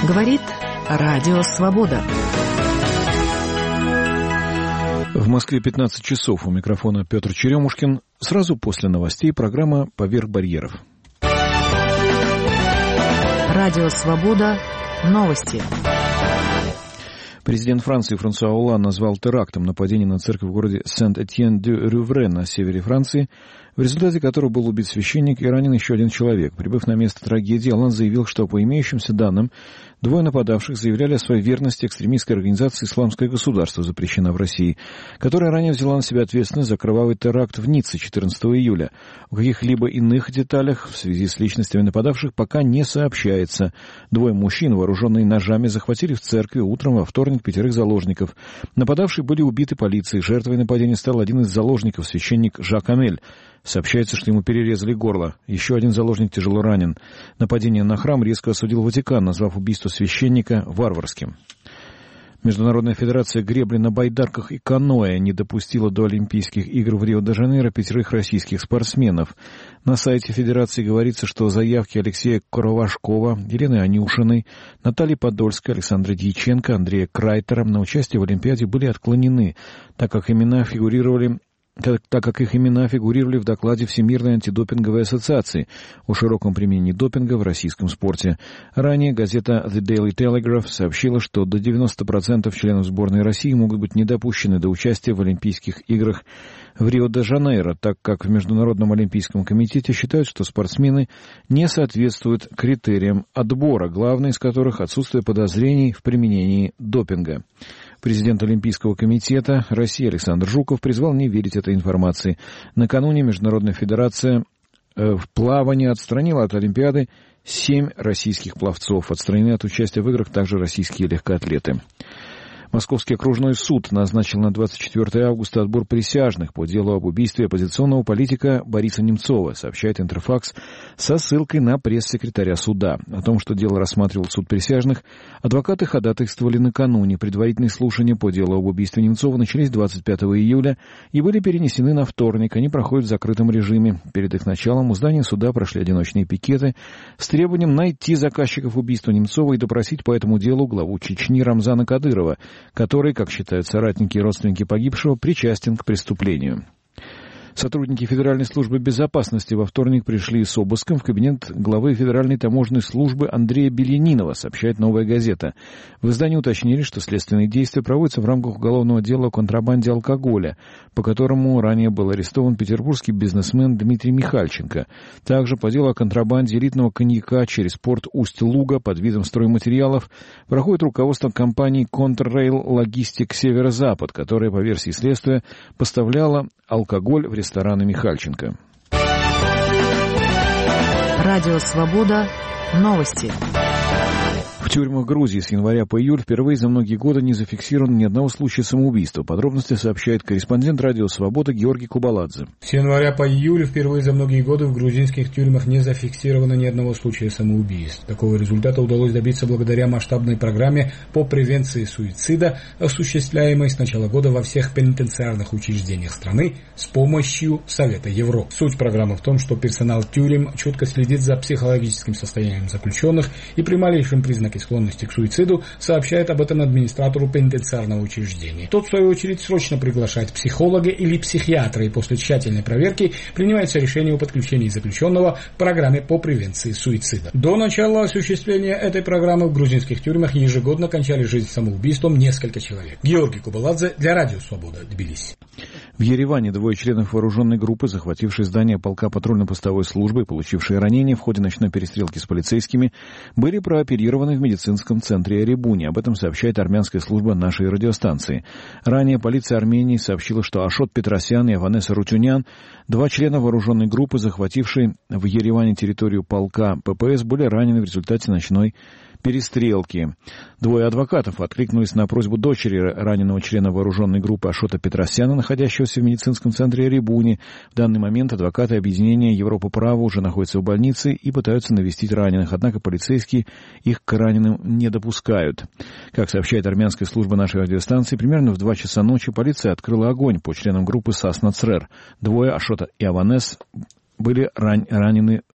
Говорит Радио Свобода. В Москве 15 часов. У микрофона Петр Черемушкин. Сразу после новостей программа «Поверх барьеров». Радио Свобода. Новости. Президент Франции Франсуа Олланд назвал терактом нападение на церковь в городе Сент-Этьен-де-Рювре на севере Франции, в результате которого был убит священник и ранен еще один человек. Прибыв на место трагедии, Олланд заявил, что по имеющимся данным, двое нападавших заявляли о своей верности экстремистской организации «Исламское государство», запрещена в России, которая ранее взяла на себя ответственность за кровавый теракт в Ницце 14 июля. О каких-либо иных деталях в связи с личностями нападавших пока не сообщается. Двое мужчин, вооруженные ножами, захватили в церкви утром во вторник 5 заложников. Нападавшие были убиты полицией. Жертвой нападения стал один из заложников, священник Жак Амель. Сообщается, что ему перерезали горло. Еще один заложник тяжело ранен. Нападение на храм резко осудил Ватикан, назвав убийство священника варварским. Международная федерация гребли на байдарках и каноэ не допустила до Олимпийских игр в Рио-де-Жанейро 5 российских спортсменов. На сайте федерации говорится, что заявки Алексея Кровашкова, Елены Анюшиной, Натальи Подольской, Александра Дьяченко, Андрея Крайтера на участие в Олимпиаде были отклонены, так как их имена фигурировали в докладе Всемирной антидопинговой ассоциации о широком применении допинга в российском спорте. Ранее газета The Daily Telegraph сообщила, что до 90% членов сборной России могут быть не допущены до участия в Олимпийских играх в Рио-де-Жанейро, так как в Международном олимпийском комитете считают, что спортсмены не соответствуют критериям отбора, главное из которых отсутствие подозрений в применении допинга. Президент Олимпийского комитета России Александр Жуков призвал не верить этой информации. Накануне Международная федерация в плавании отстранила от Олимпиады 7 российских пловцов. Отстранены от участия в играх также российские легкоатлеты. Московский окружной суд назначил на 24 августа отбор присяжных по делу об убийстве оппозиционного политика Бориса Немцова, сообщает Интерфакс со ссылкой на пресс-секретаря суда. О том, что дело рассматривал суд присяжных, адвокаты ходатайствовали накануне. Предварительные слушания по делу об убийстве Немцова начались 25 июля и были перенесены на вторник. Они проходят в закрытом режиме. Перед их началом у здания суда прошли одиночные пикеты с требованием найти заказчиков убийства Немцова и допросить по этому делу главу Чечни Рамзана Кадырова, который, как считают соратники и родственники погибшего, причастен к преступлению. Сотрудники Федеральной службы безопасности во вторник пришли с обыском в кабинет главы Федеральной таможенной службы Андрея Белянинова, сообщает «Новая газета». В издании уточнили, что следственные действия проводятся в рамках уголовного дела о контрабанде алкоголя, по которому ранее был арестован петербургский бизнесмен Дмитрий Михальченко. Также по делу о контрабанде элитного коньяка через порт Усть-Луга под видом стройматериалов проходит руководство компании «Контррейл Логистик Северо-Запад», которая, по версии следствия, поставляла алкоголь в рестораны Михальченко. Радио Свобода. Новости. В тюрьмах Грузии с января по июль впервые за многие годы не зафиксировано ни одного случая самоубийства. Подробности сообщает корреспондент Радио Свобода Георгий Кубаладзе. С января по июль впервые за многие годы в грузинских тюрьмах не зафиксировано ни одного случая самоубийств. Такого результата удалось добиться благодаря масштабной программе по превенции суицида, осуществляемой с начала года во всех пенитенциарных учреждениях страны с помощью Совета Европы. Суть программы в том, что персонал тюрем четко следит за психологическим состоянием заключенных и при малейшем признаке склонности к суициду сообщает об этом администратору пенитенциарного учреждения. Тот, в свою очередь, срочно приглашает психолога или психиатра и после тщательной проверки принимается решение о подключении заключенного к программе по превенции суицида. До начала осуществления этой программы в грузинских тюрьмах ежегодно кончали жизнь самоубийством несколько человек. Георгий Кубаладзе для Радио Свобода, Тбилиси. В Ереване двое членов вооруженной группы, захватившие здание полка патрульно-постовой службы и получившие ранения в ходе ночной перестрелки с полицейскими, были прооперированы в медицинском центре Эребуни. Об этом сообщает армянская служба нашей радиостанции. Ранее полиция Армении сообщила, что Ашот Петросян и Аванес Рутюнян, два члена вооруженной группы, захватившие в Ереване территорию полка ППС, были ранены в результате ночной перестрелки. Двое адвокатов откликнулись на просьбу дочери раненого члена вооруженной группы Ашота Петросяна, находящегося в медицинском центре Эребуни. В данный момент адвокаты объединения Европа Права уже находятся в больнице и пытаются навестить раненых, однако полицейские их к раненым не допускают. Как сообщает армянская служба нашей радиостанции, примерно в 2 часа ночи полиция открыла огонь по членам группы САС Нацрер. Двое, Ашота и Аванес, были ранены